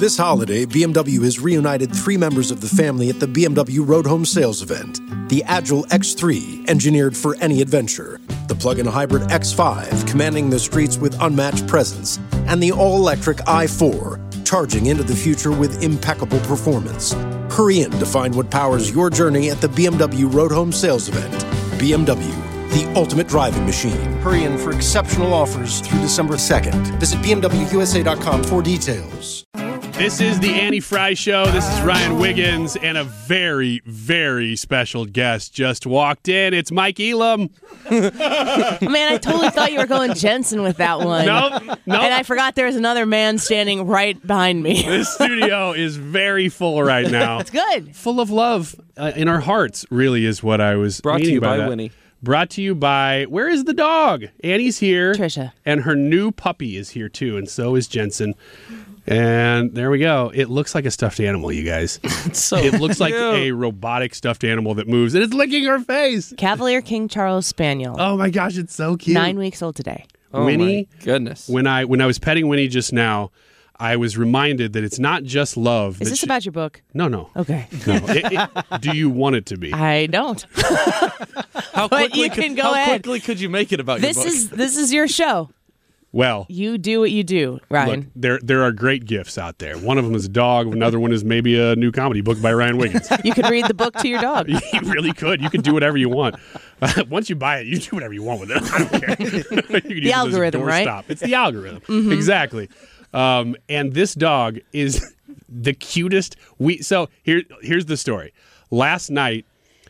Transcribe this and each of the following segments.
This holiday, BMW has reunited 3 members of the family at the BMW Road Home Sales event. The Agile X3, engineered for any adventure. The plug-in hybrid X5, commanding the streets with unmatched presence. And the all-electric i4, charging into the future with impeccable performance. Hurry in to find what powers your journey at the BMW Road Home Sales event. BMW, the ultimate driving machine. Hurry in for exceptional offers through December 2nd. Visit BMWUSA.com for details. This is the Annie Fry Show. This is Ryan Wiggins, and a very, very special guest just walked in. It's Mike Elam. Man, I totally thought you were going Jensen with that one. Nope. And I forgot there was another man standing right behind me. This studio is very full right now. It's good. Full of love in our hearts, really, is what I was Brought to meaning you by that. Winnie. Brought to you by, where is the dog? Annie's here. Trisha. And her new puppy is here, too, and so is Jensen. And there we go. It looks like a stuffed animal, you guys. It looks like a robotic stuffed animal that moves, and it's licking her face. Cavalier King Charles Spaniel. Oh, my gosh, it's so cute. 9 weeks old today. Oh, Winnie, my goodness. When I was petting Winnie just now, I was reminded that it's not just love. Is this about your book? No. Okay. No. Do you want it to be? I don't. How But you can go ahead. quickly could you make it about your book? This is your show. Well, You do what you do, Ryan. look, there are great gifts out there. One of them is a dog. Another one is maybe a new comedy book by Ryan Wiggins. You could read the book to your dog. You really could. You can do whatever you want. Once you buy it, you do whatever you want with it. I don't care. You can use it as a algorithm, right? doorstop. It's the algorithm. Exactly. And this dog is the cutest. So here's the story. Last night,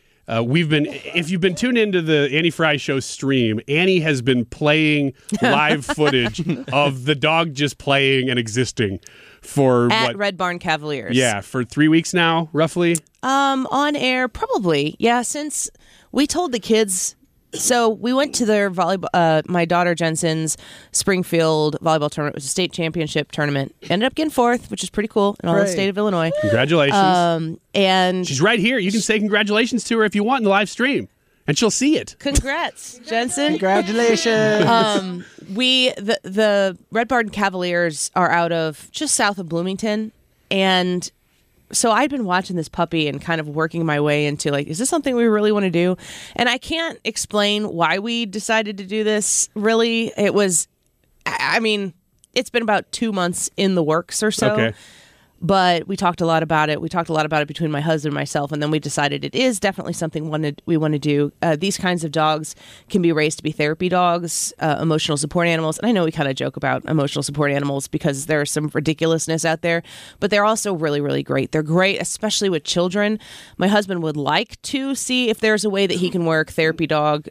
if you've been tuned into the Annie Fry Show stream, Annie has been playing live footage of the dog just playing and existing for At what? Red Barn Cavaliers. Yeah, for 3 weeks now, roughly. On air, probably. Yeah, since we told the kids. So we went to their volleyball. My daughter Jensen's Springfield volleyball tournament. It was a state championship tournament. Ended up getting 4th, which is pretty cool in all the state of Illinois. Congratulations. And She's right here. You can say congratulations to her if you want in the live stream, and she'll see it. congrats, Jensen. Congratulations. The Red Barn Cavaliers are out of just south of Bloomington, and so I'd been watching this puppy and kind of working my way into, like, is this something we really want to do? And I can't explain why we decided to do this, really. It was, I mean, it's been about 2 months in the works or so. Okay. But we talked a lot about it. We talked a lot about it between my husband and myself, and then we decided it is definitely something we want to do. These kinds of dogs can be raised to be therapy dogs, emotional support animals. And I know we kind of joke about emotional support animals because there's some ridiculousness out there, but they're also really, really great. They're great, especially with children. My husband would like to see if there's a way that he can work therapy dog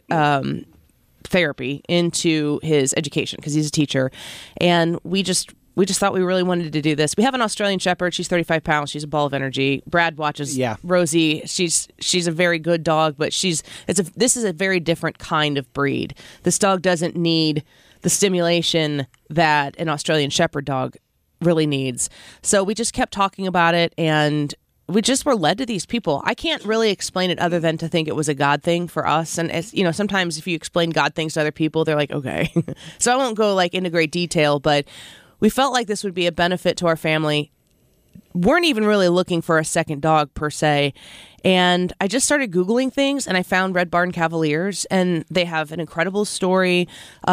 therapy into his education because he's a teacher. And we just thought we really wanted to do this. We have an Australian Shepherd. She's 35 pounds. She's a ball of energy. Brad watches Rosie. She's a very good dog, but this is a very different kind of breed. This dog doesn't need the stimulation that an Australian Shepherd dog really needs. So we just kept talking about it, and we just were led to these people. I can't really explain it other than to think it was a God thing for us. And as you know, sometimes if you explain God things to other people, they're like, okay. So I won't go into great detail, but we felt like this would be a benefit to our family. Weren't even really looking for a second dog per se. And I just started Googling things, and I found Red Barn Cavaliers, and they have an incredible story.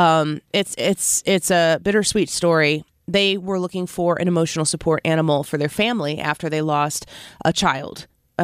It's a bittersweet story. They were looking for an emotional support animal for their family after they lost a child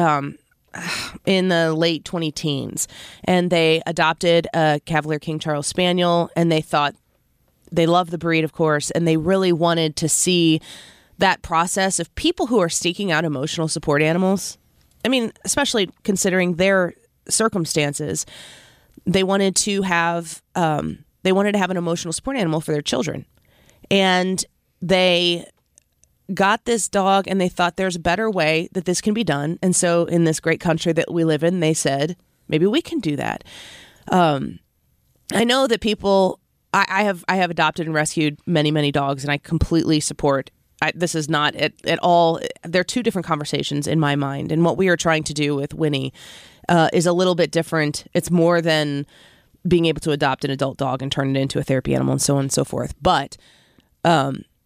in the late 20-teens. And they adopted a Cavalier King Charles Spaniel, and they thought, they love the breed, of course, and they really wanted to see that process of people who are seeking out emotional support animals. I mean, especially considering their circumstances, they wanted to have an emotional support animal for their children, and they got this dog, and they thought there's a better way that this can be done. And so, in this great country that we live in, they said maybe we can do that. I know that people. I have adopted and rescued many, many dogs, and I completely support. This is not at all. They're two different conversations in my mind, and what we are trying to do with Winnie is a little bit different. It's more than being able to adopt an adult dog and turn it into a therapy animal and so on and so forth. But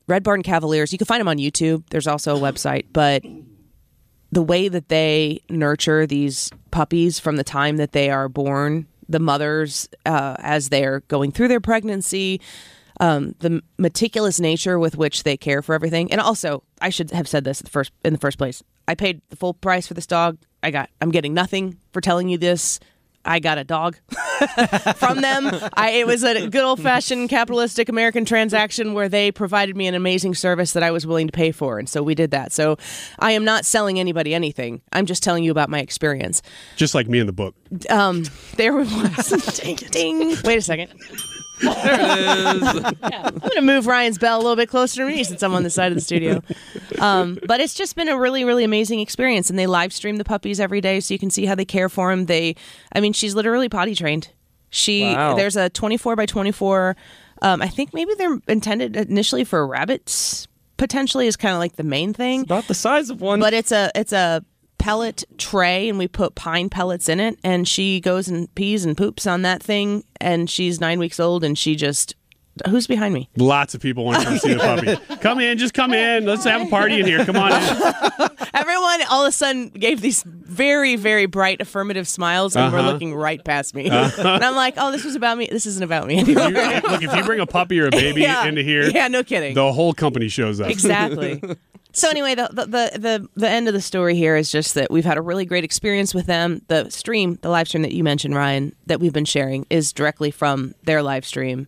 Red Barn Cavaliers. You can find them on YouTube. There's also a website, but the way that they nurture these puppies from the time that they are born, the mothers, as they're going through their pregnancy, the meticulous nature with which they care for everything. And also, I should have said this in the first place. I paid the full price for this dog. I'm getting nothing for telling you this. I got a dog from them. It was a good old-fashioned capitalistic American transaction where they provided me an amazing service that I was willing to pay for, and so we did that. So I am not selling anybody anything. I'm just telling you about my experience. Just like me in the book. There was ding. Wait a second. There it is. Yeah, I'm going to move Ryan's bell a little bit closer to me since I'm on the side of the studio. But it's just been a really, really amazing experience. And they live stream the puppies every day so you can see how they care for them. She's literally potty trained. Wow. There's a 24 by 24. I think maybe they're intended initially for rabbits, potentially, is kind of like the main thing. It's about the size of one. But it's a pellet tray, and we put pine pellets in it, and she goes and pees and poops on that thing, and she's 9 weeks old, and she just... Who's behind me? Lots of people want to come see the puppy. Come in, just come in. Let's have a party in here. Come on in. Everyone all of a sudden gave these very, very bright affirmative smiles and were looking right past me. And I'm like, oh, this was about me. This isn't about me anymore. Look, if you bring a puppy or a baby into here, yeah, no kidding, the whole company shows up. Exactly. So anyway, the end of the story here is just that we've had a really great experience with them. The live stream that you mentioned, Ryan, that we've been sharing is directly from their live stream.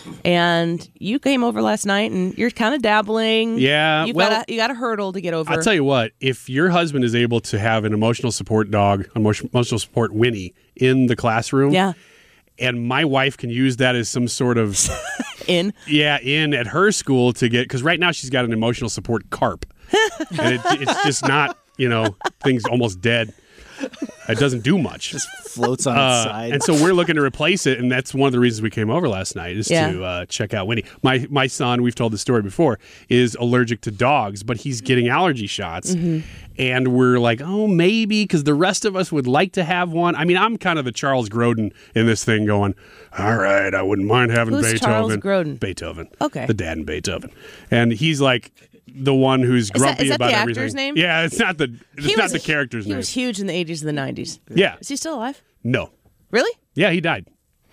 And you came over last night, and you're kind of dabbling. Yeah, you got a hurdle to get over. I'll tell you what, if your husband is able to have an emotional support dog, emotional support Winnie in the classroom, yeah, and my wife can use that as some sort of in at her school to get, because right now she's got an emotional support carp. And it's just not, things almost dead. It doesn't do much. Just floats on its side. And so we're looking to replace it, and that's one of the reasons we came over last night is to check out Winnie. My son, we've told the story before, is allergic to dogs, but he's getting allergy shots. Mm-hmm. And we're like, oh, maybe, because the rest of us would like to have one. I mean, I'm kind of the Charles Grodin in this thing going, all right, I wouldn't mind having Who's Beethoven. Charles Grodin? Beethoven. Okay. The dad in Beethoven. And he's like... the one who's grumpy about everything. Is that the actor's name? Yeah, it's not the character's name. He was huge in the 80s and the 90s. Yeah. Is he still alive? No. Really? Yeah, he died.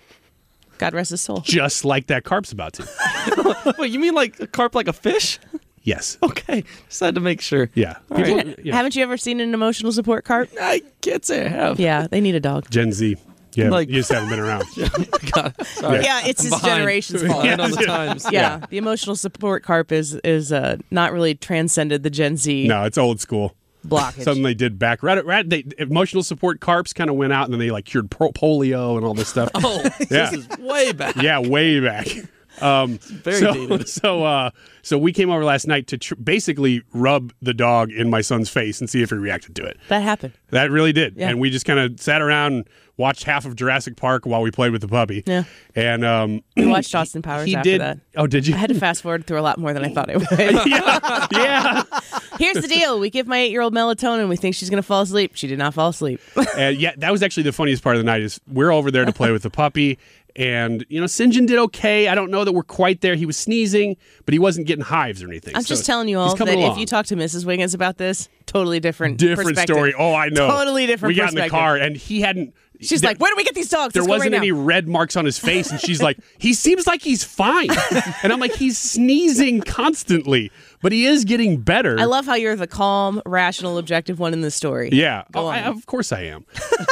God rest his soul. Just like that carp's about to. Wait, you mean like a carp like a fish? Yes. Okay. Just had to make sure. Yeah. Haven't you ever seen an emotional support carp? I can't say I have. Yeah, they need a dog. Gen Z. Yeah, you just haven't been around. God, sorry. Yeah, it's his generation's fault. Behind on the times. Yeah, the emotional support carp is not really transcended the Gen Z. No, it's old school. Blockage. Something they did back. Emotional support carps kind of went out, and then they cured polio and all this stuff. Oh, yeah. This is way back. Yeah, way back. Very dated. So we came over last night to basically rub the dog in my son's face and see if he reacted to it. That happened. That really did. Yeah. And we just kind of sat around and watched half of Jurassic Park while we played with the puppy. Yeah. And we watched Austin Powers after that. Oh, did you? I had to fast forward through a lot more than I thought I would. Yeah. Here's the deal. We give my 8-year-old melatonin. We think she's going to fall asleep. She did not fall asleep. Yeah, that was actually the funniest part of the night is we're over there to play with the puppy. And, St. John did okay. I don't know that we're quite there. He was sneezing, but he wasn't getting hives or anything. I'm just telling you all that if you talk to Mrs. Wiggins about this, totally different story. Oh, I know. Totally different We got in the car, and he hadn't... She's like, where do we get these dogs? There wasn't any red marks on his face, and she's like, he seems like he's fine. And I'm like, he's sneezing constantly, but he is getting better. I love how you're the calm, rational, objective one in the story. Yeah. Of course I am.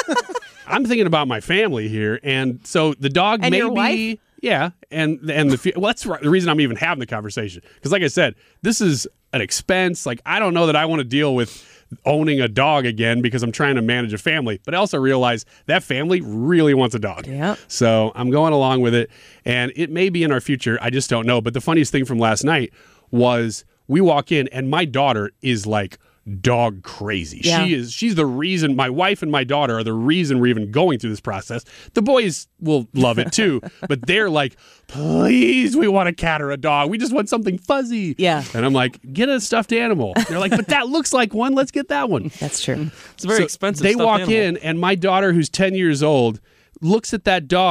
I'm thinking about my family here, and so the dog and may your wife? be... Yeah, and that's the reason I'm even having the conversation. Because like I said, this is an expense. Like, I don't know that I want to deal with owning a dog again because I'm trying to manage a family. But I also realize that family really wants a dog. Yeah. So I'm going along with it, and it may be in our future. I just don't know. But the funniest thing from last night was we walk in, and my daughter is like dog crazy. Yeah. She's the reason. My wife and my daughter are the reason we're even going through this process. The boys will love it too, but they're like, please, we want a cat or a dog. We just want something fuzzy. Yeah. And I'm like, get a stuffed animal. They're like, but that looks like one. Let's get that one. That's true. It's a very expensive They stuffed walk animal. in, and my daughter, who's 10 years old, looks at that dog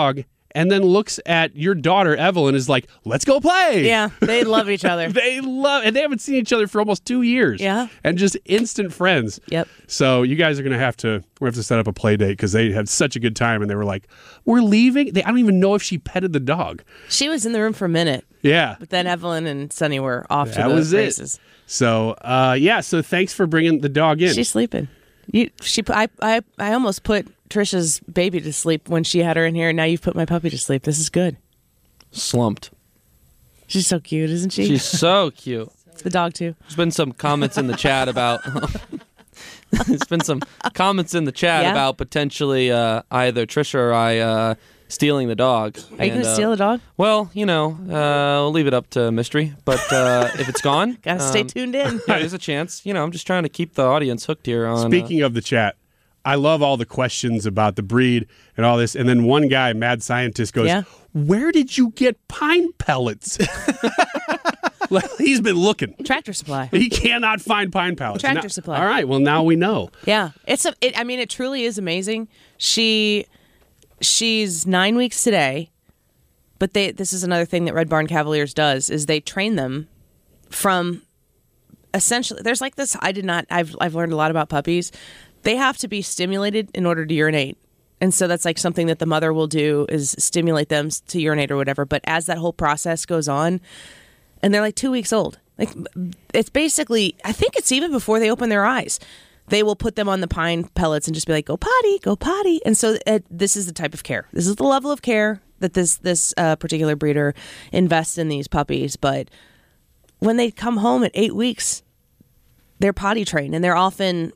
and then looks at your daughter Evelyn is like, "Let's go play." Yeah, they love each other. and they haven't seen each other for almost 2 years. Yeah. And just instant friends. Yep. So you guys are going to have to set up a play date because they had such a good time and they were like, "We're leaving." I don't even know if she petted the dog. She was in the room for a minute, Yeah. but then Evelyn and Sunny were off to That the was races. it. So, so thanks for bringing the dog in. She's sleeping. I almost put Trisha's baby to sleep when she had her in here, and now you've put my puppy to sleep. This is good. Slumped. She's so cute, isn't she? She's so cute. The dog too. There's been some comments in the chat about. There's been some comments in the chat Yeah? about potentially either Trisha or I stealing the dog. Are you going to steal the dog? Well, we'll leave it up to mystery. But if it's gone, Gotta stay tuned in. Yeah, there's a chance. I'm just trying to keep the audience hooked here on. Speaking of the chat, I love all the questions about the breed and all this. And then one guy, mad scientist, goes, Yeah. "Where did you get pine pellets?" Like, he's been looking. Tractor Supply. He cannot find pine pellets. Tractor Now- Supply. All right. Well, now we know. Yeah, it truly is amazing. She's 9 weeks today, but this is another thing that Red Barn Cavaliers does is they train them from essentially. There's like this. I've learned a lot about puppies. They have to be stimulated in order to urinate. And so that's like something that the mother will do is stimulate them to urinate or whatever. But as that whole process goes on, and they're like 2 weeks old, like it's basically, I think it's even before they open their eyes, they will put them on the pine pellets and just be like, go potty, go potty. And so this is the type of care. This is the level of care that this particular breeder invests in these puppies. But when they come home at 8 weeks, they're potty trained, and they're often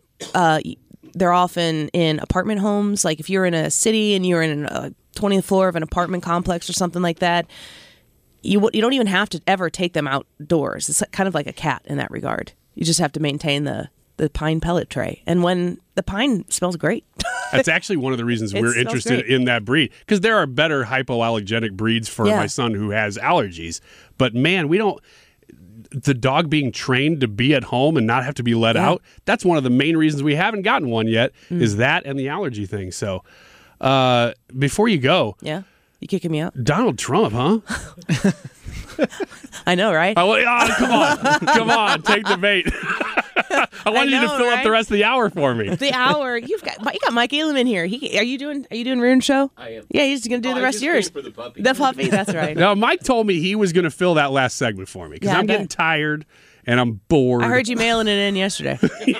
in apartment homes. Like if you're in a city and you're in a 20th floor of an apartment complex or something like that, you don't even have to ever take them outdoors. It's kind of like a cat in that regard. You just have to maintain the pine pellet tray. And when the pine smells great. That's actually one of the reasons It we're smells interested great. in that breed, because there are better hypoallergenic breeds for Yeah. my son who has allergies. But man, the dog being trained to be at home and not have to be let Yeah. out, that's one of the main reasons we haven't gotten one yet, is that and the allergy thing. So before you go, Yeah. You kicking me out? Donald Trump, huh? I know, right? Come on, take the bait. I wanted you to know, fill up right? the rest of the hour for me. The hour you got Mike Elam in here. Are you doing Rune show? I am. Yeah, he's gonna do the rest of yours. For the puppy. The puppy, that's right. Now, Mike told me he was going to fill that last segment for me because Yeah, I I'm getting bet. tired and I'm bored. I heard you mailing it in yesterday.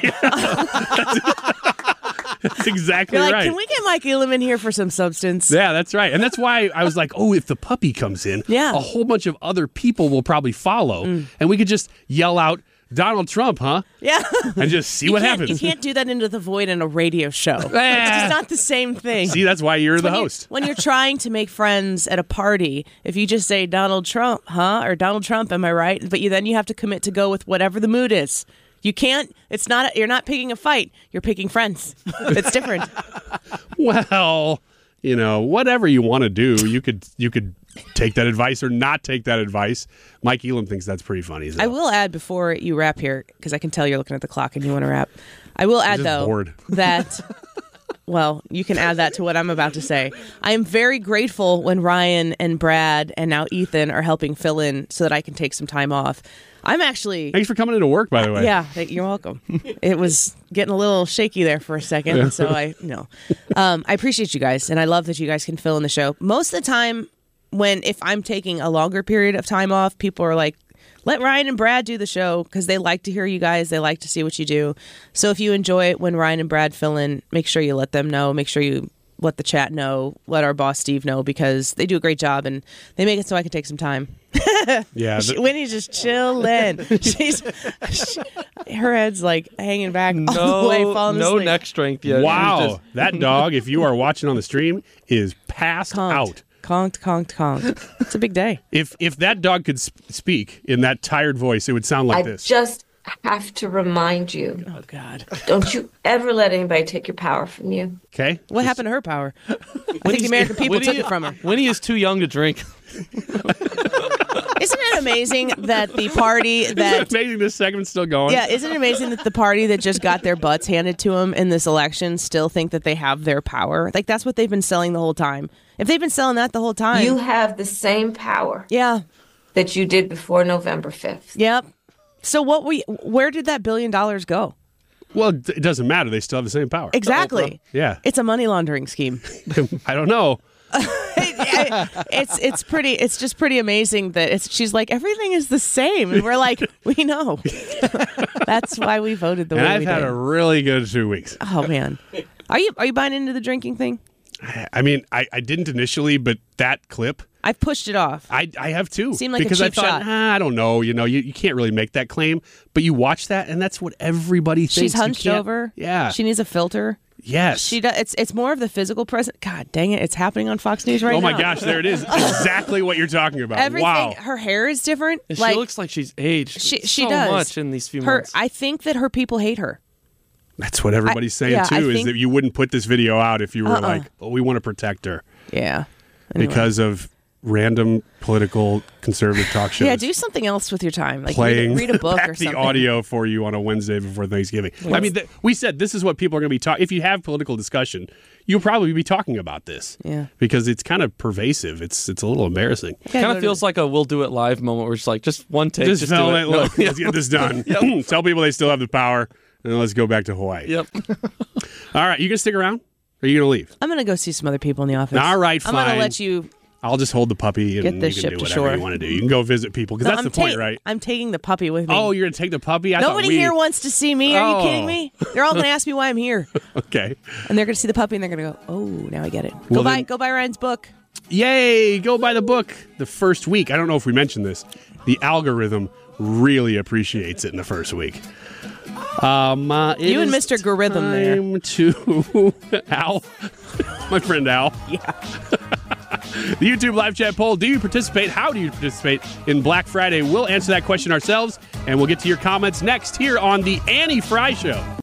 That's exactly You're like, right. can we get Mike Elam in here for some substance? Yeah, that's right. And that's why I was like, oh, if the puppy comes in, Yeah. a whole bunch of other people will probably follow. And we could just yell out, Donald Trump, huh? Yeah. And just see what happens. You can't do that into the void in a radio show. It's just not the same thing. See, that's why you're the host. When you're trying to make friends at a party, if you just say Donald Trump, huh? Or Donald Trump, am I right? But then you have to commit to go with whatever the mood is. You can't, you're not picking a fight. You're picking friends. It's different. Well, whatever you want to do, you could take that advice or not take that advice. Mike Elam thinks that's pretty funny. So. I will add before you wrap here, because I can tell you're looking at the clock and you want to wrap. I will add, just though, bored. that, well, you can add that to what I'm about to say. I am very grateful when Ryan and Brad and now Ethan are helping fill in so that I can take some time off. I'm actually... Thanks for coming into work, by the way. Yeah, you're welcome. It was getting a little shaky there for a second, so I appreciate you guys, and I love that you guys can fill in the show. Most of the time, if I'm taking a longer period of time off, people are like, let Ryan and Brad do the show, because they like to hear you guys. They like to see what you do. So if you enjoy it when Ryan and Brad fill in, make sure you let them know. Make sure you let the chat know. Let our boss Steve know, because they do a great job, and they make it so I can take some time. Yeah. Winnie's just chilling. Her head's like hanging back all the way, falling no asleep. neck strength yet. Wow. She's just- That dog, if you are watching on the stream, is passed out. Conked. It's a big day. If that dog could speak in that tired voice, it would sound like I this. just have to remind you, Oh, God. don't you ever let anybody take your power from you. Okay? What happened to her power? I think the American people took it from her. Winnie is too young to drink. Isn't it amazing that the party Isn't that... it amazing this segment's still going? Yeah, isn't it amazing that the party that just got their butts handed to them in this election still think that they have their power? Like, that's what they've been selling the whole time. If they've been selling that the whole time. You have the same power Yeah. that you did before November 5th. Yep. So where did that $1 billion go? Well, it doesn't matter. They still have the same power. Exactly. Yeah. It's a money laundering scheme. I don't know. It's just pretty amazing that she's like, everything is the same, and we're like, we know. That's why we voted the way And we I've had did. a really good 2 weeks. Oh man, are you buying into the drinking thing? I mean, I didn't initially, but that clip, I've pushed it off. I have too. Seemed like a because cheap I thought, shot. I don't know. You can't really make that claim. But you watch that, and that's what everybody thinks. She's You hunched can't- over. Yeah. She needs a filter. Yes. She does. It's more of the physical presence. God dang it! It's happening on Fox News right now. Oh my gosh, there it is. Exactly what you're talking about. Everything. Wow. Her hair is different. And like she looks like she's aged she so does much in these few her. months. I think that her people hate her. That's what everybody's saying I too. Is think- that you wouldn't put this video out if you were like, "Oh, we want to protect her," Yeah. Anyway. because of random political conservative talk shows. Yeah, do something else with your time. Like Playing read a book back or something. the audio for you on a Wednesday before Thanksgiving. I mean, we said this is what people are going to be talking. If you have political discussion, you'll probably be talking about this. Yeah. because it's kind of pervasive. It's a little embarrassing. Kind of feels like a "we'll do it live" moment where it's like just one take, Just do film it. it. Look, let's get this done. Tell people they still have the power, and let's go back to Hawaii. Yep. All right, you gonna stick around? Or are you gonna leave? I'm gonna go see some other people in the office. All right, I'm gonna fine. let you. I'll just hold the puppy and Get you this can ship do to whatever shore. you want to do. You can go visit people because that's the point, right? I'm taking the puppy with me. Oh, you're gonna take the puppy? I thought Nobody we... here wants to see me. Are you Oh. kidding me? They're all gonna ask me why I'm here, Okay. and they're gonna see the puppy and they're gonna go, "Oh, now I get it." Well, Go then- buy Ryan's book. Yay! Go buy the book. The first week. I don't know if we mentioned this. The algorithm really appreciates it in the first week. You and Mr. Gorhythm there. Time to Al, my friend Al. Yeah. The YouTube live chat poll. Do you participate? How do you participate in Black Friday? We'll answer that question ourselves, and we'll get to your comments next here on the Annie Fry Show.